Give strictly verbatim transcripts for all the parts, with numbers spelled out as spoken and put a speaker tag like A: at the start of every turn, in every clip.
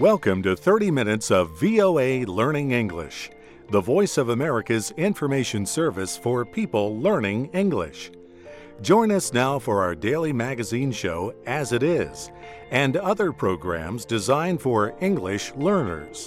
A: Welcome to thirty minutes of V O A Learning English, the voice of America's information service for people learning English. Join us now for our daily magazine show, As It Is, and other programs designed for English learners.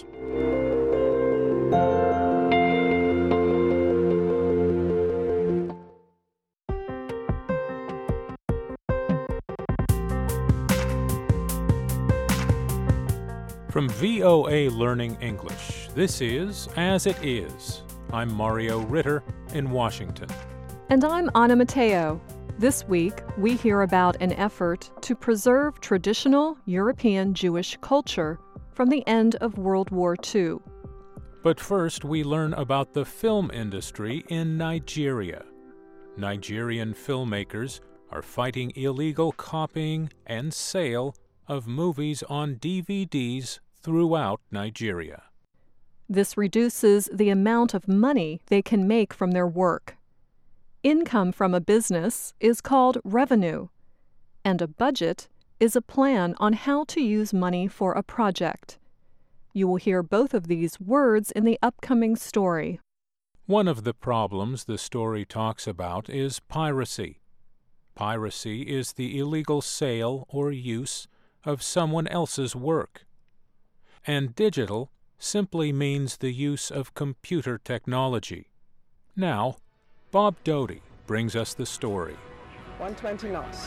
B: From V O A Learning English, this is As It Is. I'm Mario Ritter in Washington.
C: And I'm Anna Matteo. This week, we hear about an effort to preserve traditional European Jewish culture from the end of World War Two.
B: But first, we learn about the film industry in Nigeria. Nigerian filmmakers are fighting illegal copying and sale of movies on D V Ds throughout Nigeria.
C: This reduces the amount of money they can make from their work. Income from a business is called revenue, and a budget is a plan on how to use money for a project. You will hear both of these words in the upcoming story.
B: One of the problems the story talks about is piracy. Piracy is the illegal sale or use of someone else's work. And digital simply means the use of computer technology. Now, Bob Doty brings us the story.
D: one twenty knots.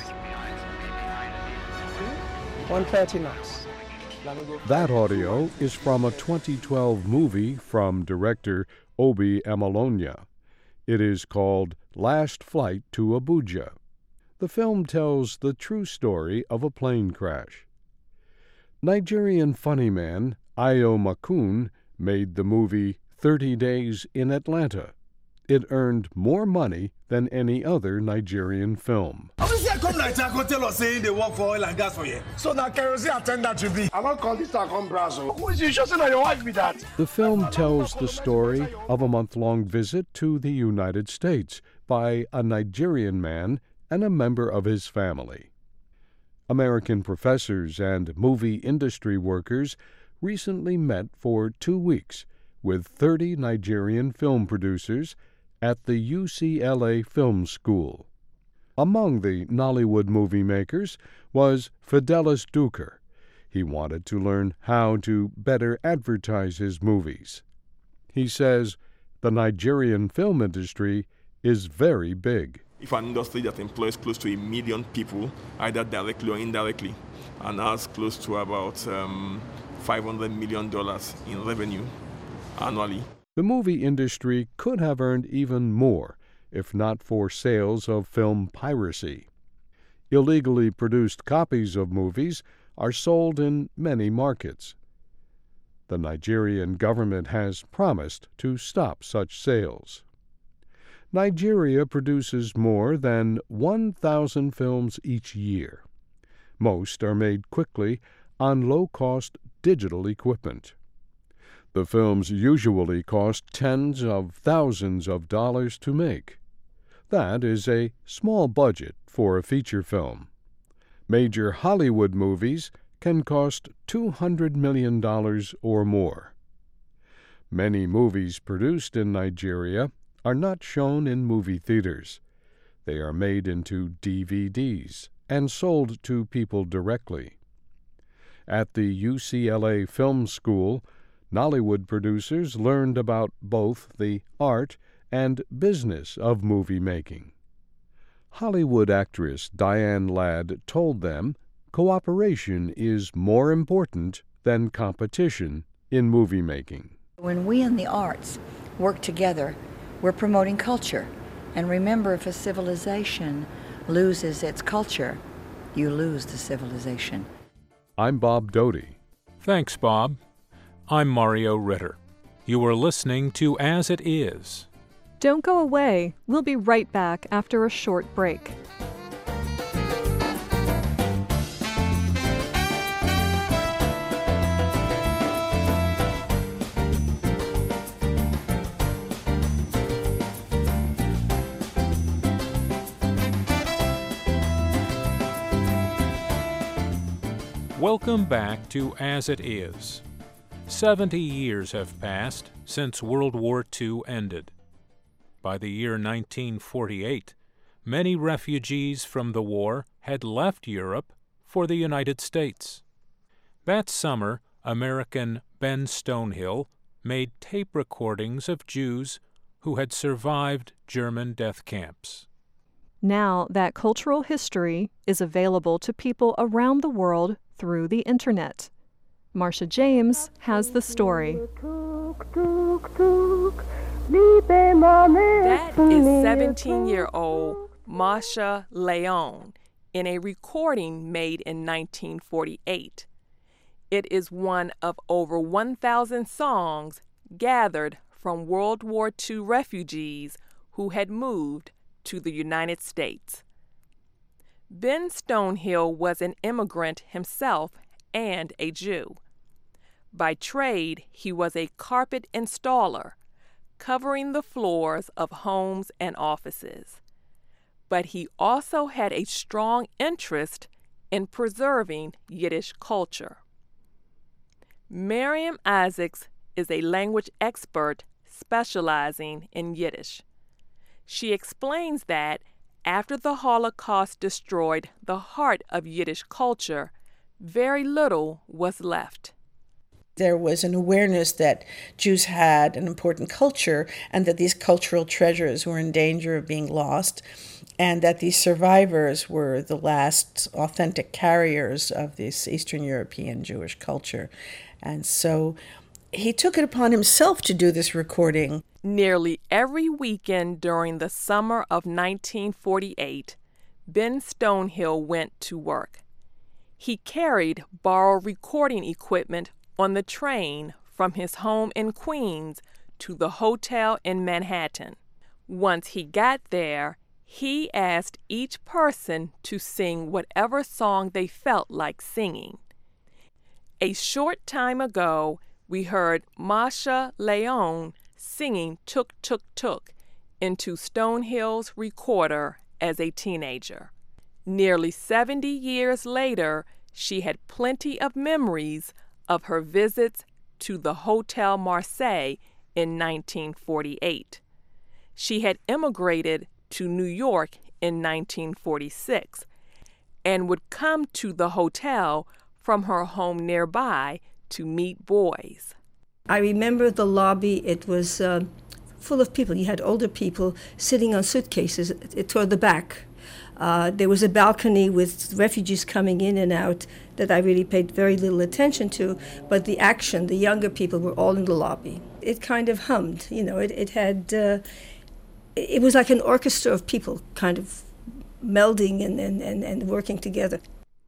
D: one thirty knots.
E: That audio is from a twenty twelve movie from director Obi Amalonia. It is called Last Flight to Abuja. The film tells the true story of a plane crash. Nigerian funny man Ayo Makun made the movie thirty days in Atlanta. It earned more money than any other Nigerian film.
F: Obviously, I come Nigeria, go tell us saying they work for oil and gas for you. So now kerosene attendant you be. I don't call this a come Brazil. Who is you sure saying your wife be that?
E: The film tells the story of a month-long visit to the United States by a Nigerian man and a member of his family. American professors and movie industry workers recently met for two weeks with thirty Nigerian film producers at the U C L A Film School. Among the Nollywood movie makers was Fidelis Duker. He wanted to learn how to better advertise his movies. He says the Nigerian film industry is very big.
G: If an industry that employs close to a million people, either directly or indirectly, and has close to about um, five hundred million dollars in revenue annually.
E: The movie industry could have earned even more if not for sales of film piracy. Illegally produced copies of movies are sold in many markets. The Nigerian government has promised to stop such sales. Nigeria produces more than one thousand films each year. Most are made quickly on low-cost digital equipment. The films usually cost tens of thousands of dollars to make. That is a small budget for a feature film. Major Hollywood movies can cost two hundred million dollars or more. Many movies produced in Nigeria are not shown in movie theaters. They are made into D V Ds and sold to people directly. At the U C L A Film School, Nollywood producers learned about both the art and business of movie making. Hollywood actress Diane Ladd told them cooperation is more important than competition in movie making.
H: When we in the arts work together, we're promoting culture. And remember, if a civilization loses its culture, you lose the civilization.
E: I'm Bob Doty.
B: Thanks, Bob. I'm Mario Ritter. You are listening to As It Is.
C: Don't go away. We'll be right back after a short break.
B: Welcome back to As It Is. Seventy years have passed since World War Two ended. By the year nineteen forty-eight, many refugees from the war had left Europe for the United States. That summer, American Ben Stonehill made tape recordings of Jews who had survived German death camps.
C: Now that cultural history is available to people around the world through the Internet. Marcia James has the story.
I: That is seventeen-year-old Masha Leon in a recording made in nineteen forty-eight. It is one of over one thousand songs gathered from World War Two refugees who had moved to the United States. Ben Stonehill was an immigrant himself and a Jew. By trade, he was a carpet installer, covering the floors of homes and offices. But he also had a strong interest in preserving Yiddish culture. Miriam Isaacs is a language expert specializing in Yiddish. She explains that after the Holocaust destroyed the heart of Yiddish culture, very little was left.
J: There was an awareness that Jews had an important culture and that these cultural treasures were in danger of being lost, and that these survivors were the last authentic carriers of this Eastern European Jewish culture. And so he took it upon himself to do this recording.
I: Nearly every weekend during the summer of nineteen forty-eight, Ben Stonehill went to work. He carried borrowed recording equipment on the train from his home in Queens to the hotel in Manhattan. Once he got there, he asked each person to sing whatever song they felt like singing. A short time ago, we heard Masha Leon singing Tuk Tuk Tuk into Stonehill's recorder as a teenager. Nearly seventy years later, she had plenty of memories of her visits to the Hotel Marseille in nineteen forty-eight. She had immigrated to New York in nineteen forty-six and would come to the hotel from her home nearby to meet boys.
K: I remember the lobby. It was uh, full of people. You had older people sitting on suitcases toward the back. Uh, there was a balcony with refugees coming in and out that I really paid very little attention to, but the action, the younger people were all in the lobby. It kind of hummed, you know, it, it had, uh, it was like an orchestra of people kind of melding and, and, and, and working together.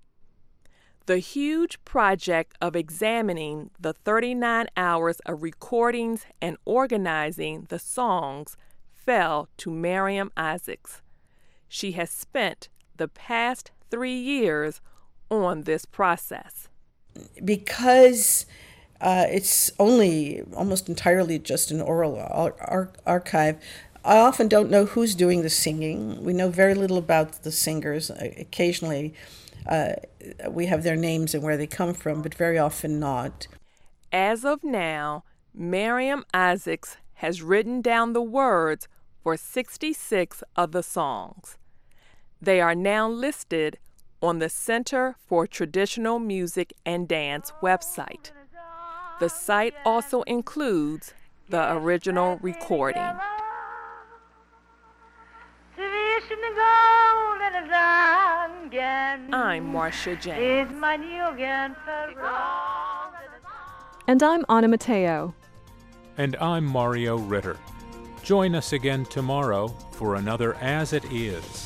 I: The huge project of examining the thirty-nine hours of recordings and organizing the songs fell to Miriam Isaacs. She has spent the past three years on this process.
J: Because uh, it's only almost entirely just an oral ar- ar- archive, I often don't know who's doing the singing. We know very little about the singers. Occasionally, uh, we have their names and where they come from, but very often not.
I: As of now, Miriam Isaacs has written down the words for sixty-six of the songs. They are now listed on the Center for Traditional Music and Dance website. The site also includes the original recording. I'm Marcia James.
C: And I'm Anna Mateo.
B: And I'm Mario Ritter. Join us again tomorrow for another As It Is.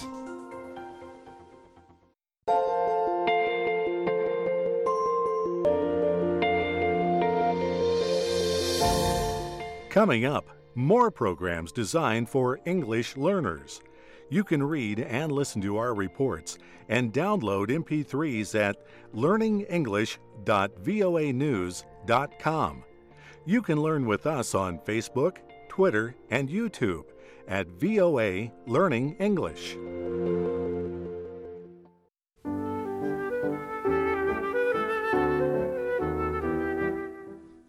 A: Coming up, more programs designed for English learners. You can read and listen to our reports and download M P threes at learning english dot voa news dot com. You can learn with us on Facebook, Twitter, and YouTube at V O A Learning English.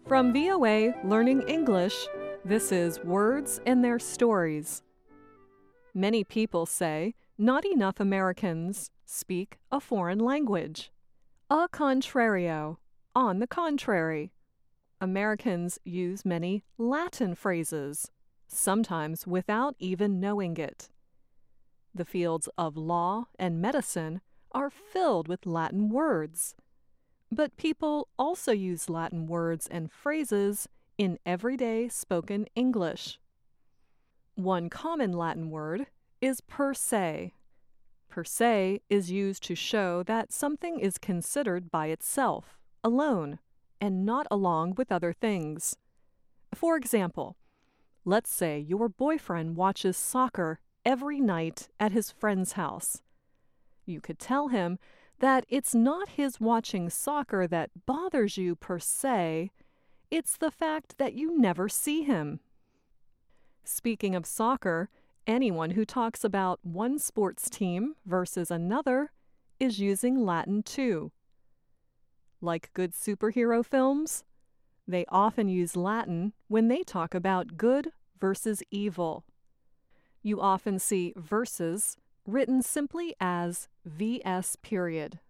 C: From V O A Learning English, this is Words and Their Stories. Many people say not enough Americans speak a foreign language. A contrario, on the contrary. Americans use many Latin phrases, sometimes without even knowing it. The fields of law and medicine are filled with Latin words. But people also use Latin words and phrases in everyday spoken English. One common Latin word is per se. Per se is used to show that something is considered by itself, alone, and not along with other things. For example, let's say your boyfriend watches soccer every night at his friend's house. You could tell him that it's not his watching soccer that bothers you per se, it's the fact that you never see him. Speaking of soccer, anyone who talks about one sports team versus another is using Latin too. Like good superhero films, they often use Latin when they talk about good versus evil. You often see versus written simply as V S period.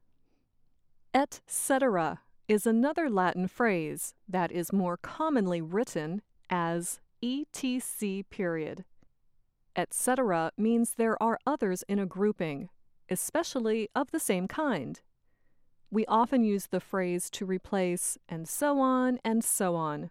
C: Et cetera is another Latin phrase that is more commonly written as E T C period. Et cetera means there are others in a grouping, especially of the same kind. We often use the phrase to replace and so on and so on.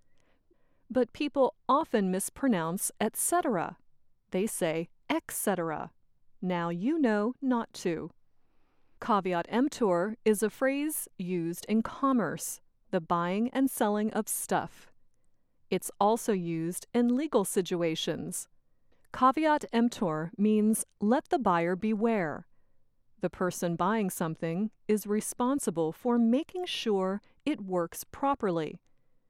C: But people often mispronounce et cetera. They say et cetera. Now you know not to. Caveat emptor is a phrase used in commerce, the buying and selling of stuff. It's also used in legal situations. Caveat emptor means let the buyer beware. The person buying something is responsible for making sure it works properly.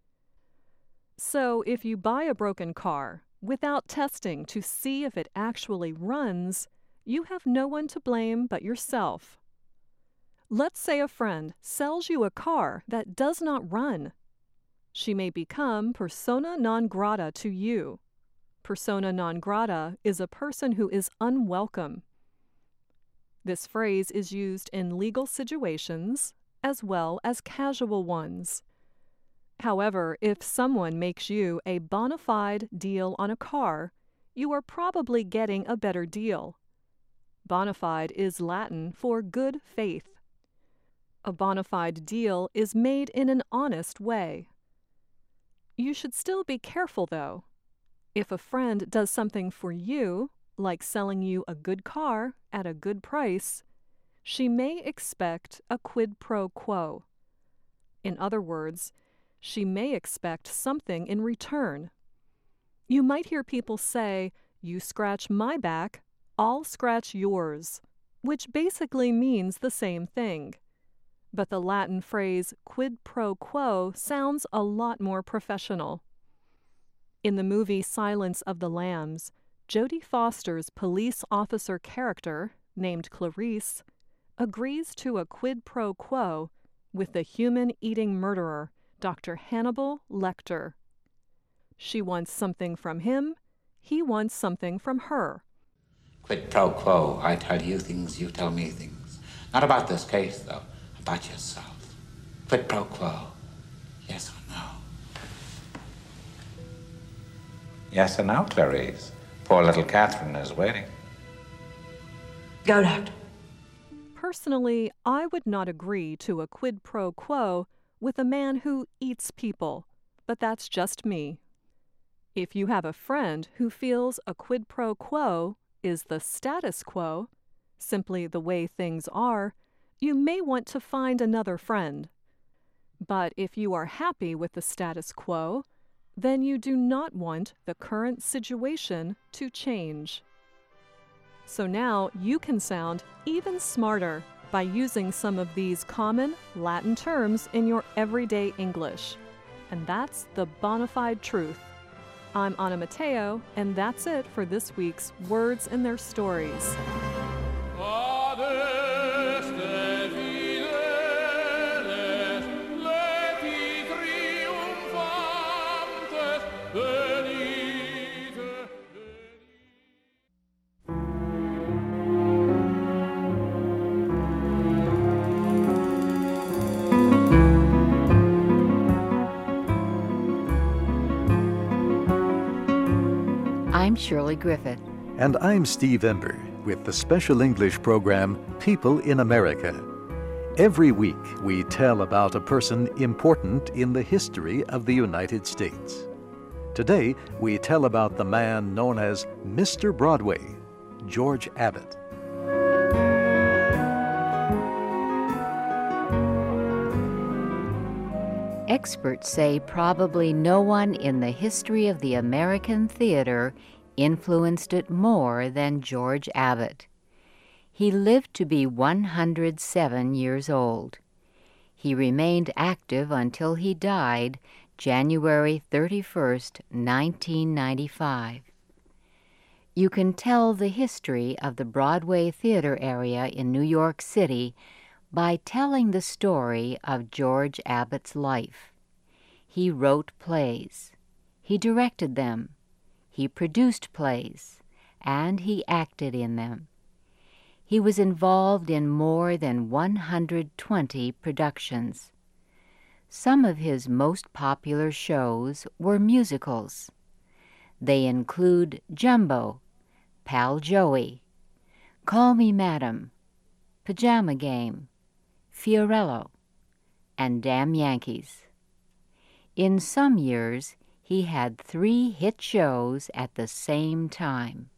C: So if you buy a broken car without testing to see if it actually runs, you have no one to blame but yourself. Let's say a friend sells you a car that does not run. She may become persona non grata to you. Persona non grata is a person who is unwelcome. This phrase is used in legal situations as well as casual ones. However, if someone makes you a bona fide deal on a car, you are probably getting a better deal. Bona fide is Latin for good faith. A bona fide deal is made in an honest way. You should still be careful, though. If a friend does something for you, like selling you a good car at a good price, she may expect a quid pro quo. In other words, she may expect something in return. You might hear people say, "You scratch my back, I'll scratch yours," which basically means the same thing. But the Latin phrase quid pro quo sounds a lot more professional. In the movie Silence of the Lambs, Jodie Foster's police officer character, named Clarice, agrees to a quid pro quo with the human-eating murderer, Doctor Hannibal Lecter. She wants something from him, he wants something from her.
L: Quid pro quo, I tell you things, you tell me things. Not about this case, though, about yourself. Quid pro quo, yes or no? Yes or no, Clarice? Poor little Catherine is waiting.
H: Go, Doctor.
C: Personally, I would not agree to a quid pro quo with a man who eats people, but that's just me. If you have a friend who feels a quid pro quo is the status quo, simply the way things are, you may want to find another friend. But if you are happy with the status quo, then you do not want the current situation to change. So now you can sound even smarter by using some of these common Latin terms in your everyday English. And that's the bona fide truth. I'm Anna Matteo, and that's it for this week's Words and Their Stories.
M: I'm Shirley Griffith.
N: And I'm Steve Ember with the special English program People in America. Every week we tell about a person important in the history of the United States. Today we tell about the man known as Mister Broadway, George Abbott.
M: Experts say probably no one in the history of the American theater influenced it more than George Abbott. He lived to be one hundred seven years old. He remained active until he died January thirty-first, nineteen ninety-five. You can tell the history of the Broadway theater area in New York City by telling the story of George Abbott's life. He wrote plays. He directed them. He produced plays, and he acted in them. He was involved in more than one hundred twenty productions. Some of his most popular shows were musicals. They include Jumbo, Pal Joey, Call Me Madam, Pajama Game, Fiorello, and Damn Yankees. In some years, he had three hit shows at the same time.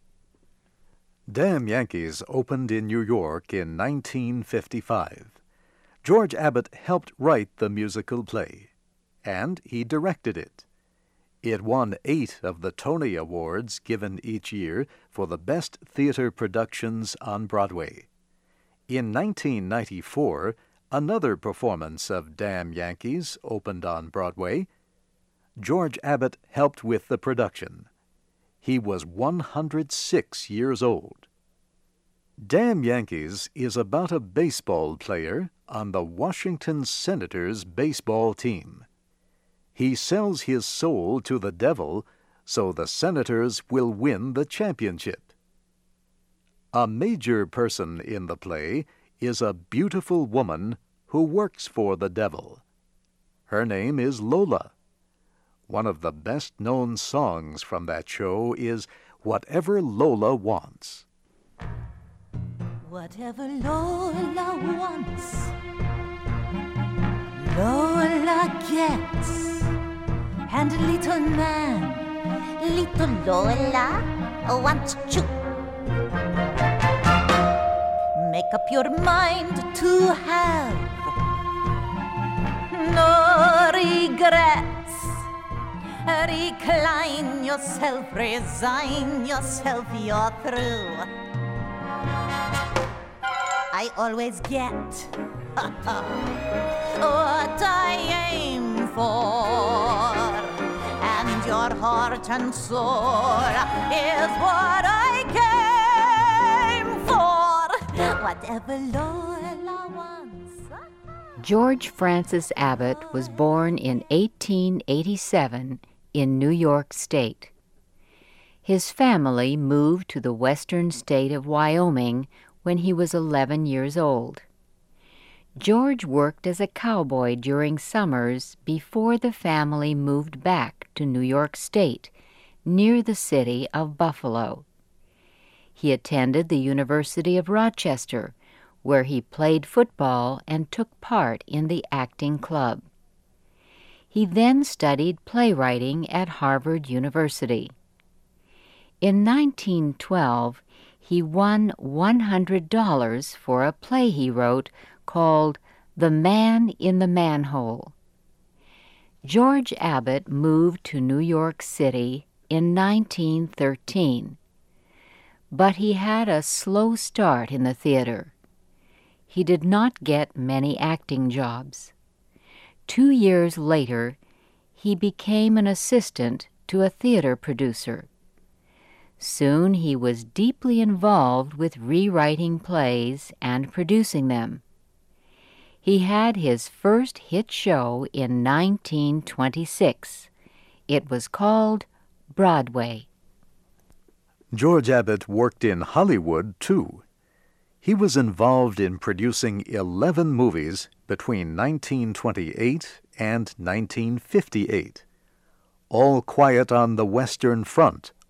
N: Damn Yankees opened in New York in nineteen fifty-five. George Abbott helped write the musical play, and he directed it. It won eight of the Tony Awards given each year for the best theater productions on Broadway. In nineteen ninety-four, another performance of Damn Yankees opened on Broadway. George Abbott helped with the production. He was one hundred six years old. Damn Yankees is about a baseball player on the Washington Senators baseball team. He sells his soul to the devil so the Senators will win the championship. A major person in the play is a beautiful woman who works for the devil. Her name is Lola. One of the best-known songs from that show is Whatever Lola Wants.
O: Whatever Lola wants, Lola gets. And little man, little Lola wants you. Make up your mind to have no regrets. Recline yourself, resign yourself, you're through. I always get what I aim for, and your heart and soul is what I came for. Whatever Lola wants.
M: George Francis Abbott was born in eighteen eighty-seven in New York State. His family moved to the western state of Wyoming when he was eleven years old. George worked as a cowboy during summers before the family moved back to New York State, near the city of Buffalo. He attended the University of Rochester, where he played football and took part in the acting club. He then studied playwriting at Harvard University. In nineteen twelve, he won one hundred dollars for a play he wrote called The Man in the Manhole. George Abbott moved to New York City in nineteen thirteen, but he had a slow start in the theater. He did not get many acting jobs. Two years later, he became an assistant to a theater producer. Soon he was deeply involved with rewriting plays and producing them. He had his first hit show in nineteen twenty-six. It was called Broadway.
N: George Abbott worked in Hollywood, too. He was involved in producing eleven movies between nineteen twenty-eight and nineteen fifty-eight. All Quiet on the Western Front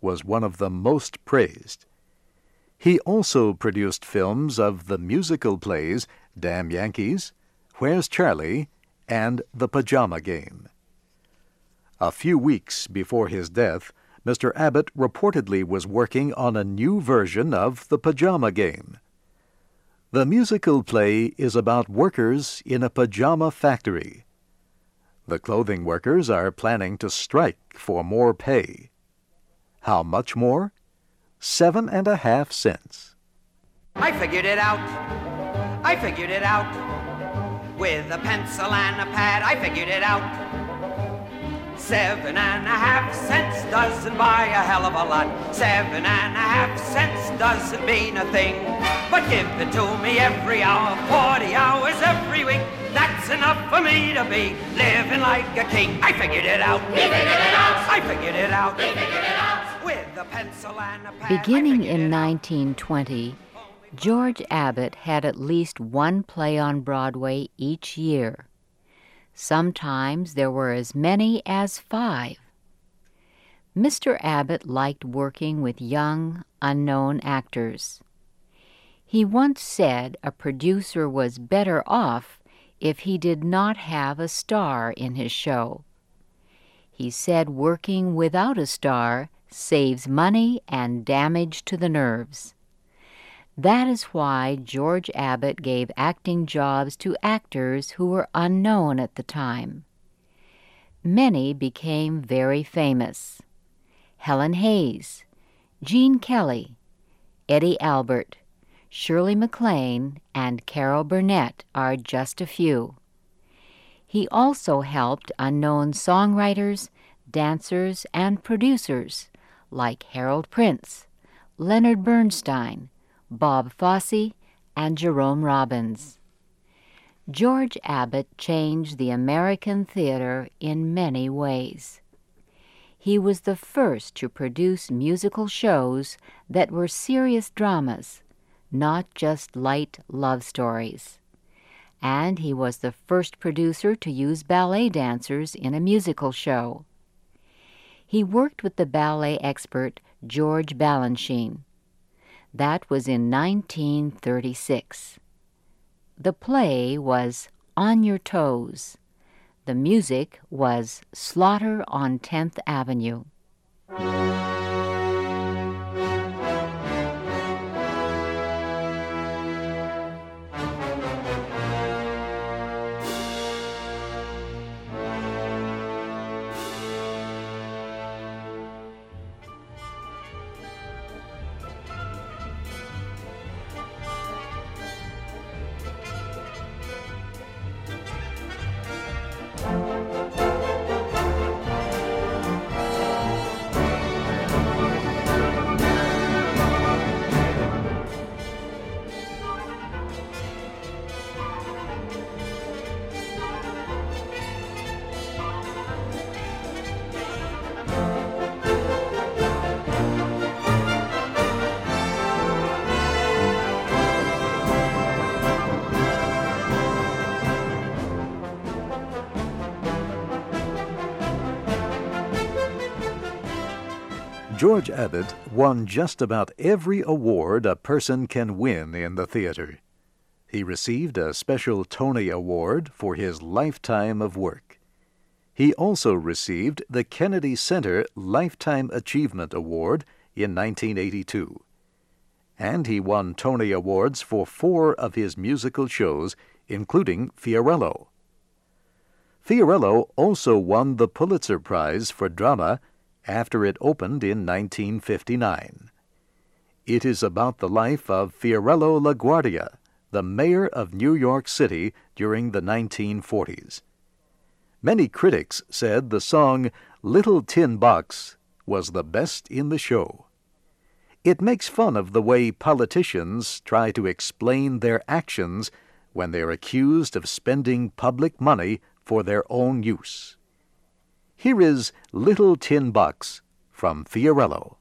N: was one of the most praised. He also produced films of the musical plays Damn Yankees, Where's Charlie, and The Pajama Game. A few weeks before his death, Mister Abbott reportedly was working on a new version of The Pajama Game. The musical play is about workers in a pajama factory. The clothing workers are planning to strike for more pay. How much more? Seven and a half cents.
P: I figured it out. I figured it out. With a pencil and a pad, I figured it out. Seven and a half cents doesn't buy a hell of a lot. Seven and a half cents doesn't mean a thing. But give it to me every hour, forty hours every week. That's enough for me to be living like a king. I figured it out. He figured it out. I figured it out. He figured it out. With a pencil and a pad.
M: Beginning in nineteen twenty, George Abbott had at least one play on Broadway each year. Sometimes there were as many as five. Mister Abbott liked working with young, unknown actors. He once said a producer was better off if he did not have a star in his show. He said working without a star saves money and damage to the nerves. That is why George Abbott gave acting jobs to actors who were unknown at the time. Many became very famous. Helen Hayes, Gene Kelly, Eddie Albert, Shirley MacLaine, and Carol Burnett are just a few. He also helped unknown songwriters, dancers, and producers like Harold Prince, Leonard Bernstein, Bob Fosse, and Jerome Robbins. George Abbott changed the American theater in many ways. He was the first to produce musical shows that were serious dramas, not just light love stories. And he was the first producer to use ballet dancers in a musical show. He worked with the ballet expert George Balanchine. That was in nineteen thirty-six. The play was On Your Toes. The music was Slaughter on tenth Avenue.
N: George Abbott won just about every award a person can win in the theater. He received a special Tony Award for his lifetime of work. He also received the Kennedy Center Lifetime Achievement Award in nineteen eighty-two. And he won Tony Awards for four of his musical shows, including Fiorello. Fiorello also won the Pulitzer Prize for Drama after it opened in nineteen fifty-nine. It is about the life of Fiorello LaGuardia, the mayor of New York City during the nineteen forties. Many critics said the song Little Tin Box was the best in the show. It makes fun of the way politicians try to explain their actions when they're accused of spending public money for their own use. Here is Little Tin Box from Fiorello.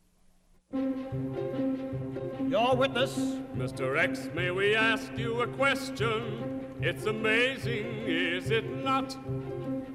Q: Your witness. Mister X, may we ask you a question? It's amazing, is it not?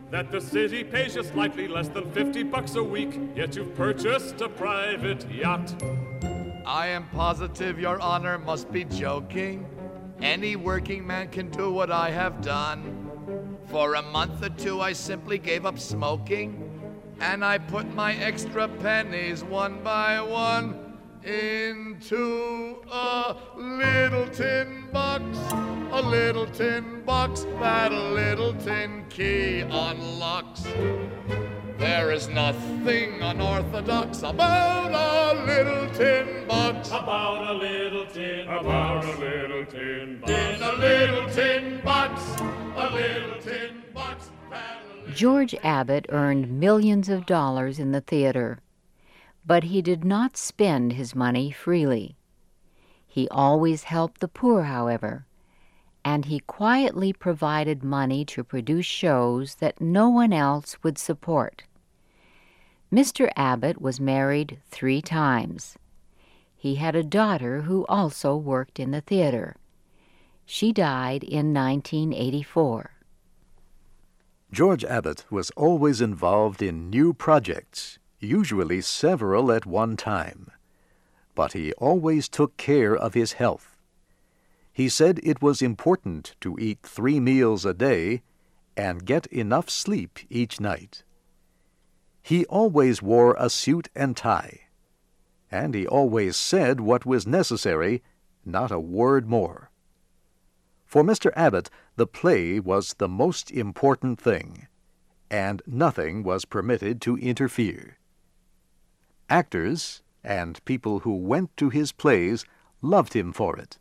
Q: that the city pays you slightly less than fifty bucks a week, yet you've purchased a private yacht.
R: I am positive your honor must be joking. Any working man can do what I have done. For a month or two I simply gave up smoking, and I put my extra pennies one by one into a little tin box, a little tin box that a little tin key unlocks. There is nothing unorthodox about a little tin box.
Q: About a little tin box. About a little tin box.
R: In a little tin box, a little tin box.
M: George Abbott earned millions of dollars in the theater, but he did not spend his money freely. He always helped the poor, however, and he quietly provided money to produce shows that no one else would support. Mister Abbott was married three times. He had a daughter who also worked in the theater. She died in nineteen eighty-four.
N: George Abbott was always involved in new projects, usually several at one time. But he always took care of his health. He said it was important to eat three meals a day and get enough sleep each night. He always wore a suit and tie, and he always said what was necessary, not a word more. For Mister Abbott, the play was the most important thing, and nothing was permitted to interfere. Actors and people who went to his plays loved him for it.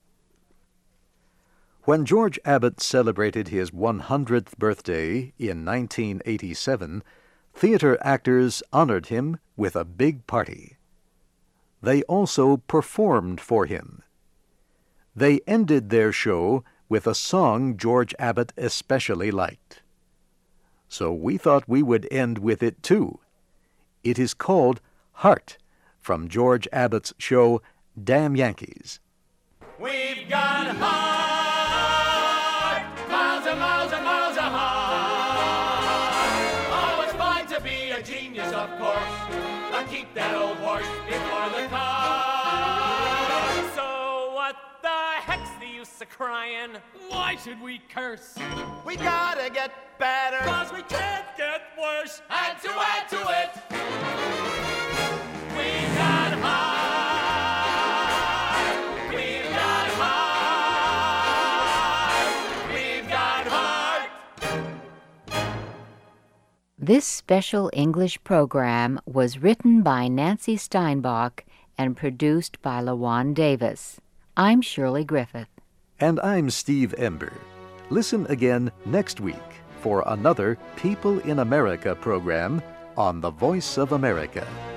N: When George Abbott celebrated his one hundredth birthday in nineteen eighty-seven, theater actors honored him with a big party. They also performed for him. They ended their show with a song George Abbott especially liked. So we thought we would end with it too. It is called Heart, from George Abbott's show Damn Yankees.
P: We've got heart, miles and miles and miles of heart. Oh, it's fine to be a genius, of course, but keep that old horse before the car.
I: So what the heck's the use of crying?
Q: Why should we curse?
P: We gotta get better,
Q: Cause we can't get worse.
P: and to add to it, we've got heart. We've got heart. We've got heart.
M: This special English program was written by Nancy Steinbach and produced by LaJuan Davis. I'm Shirley Griffith.
N: And I'm Steve Ember. Listen again next week for another People in America program on the Voice of America.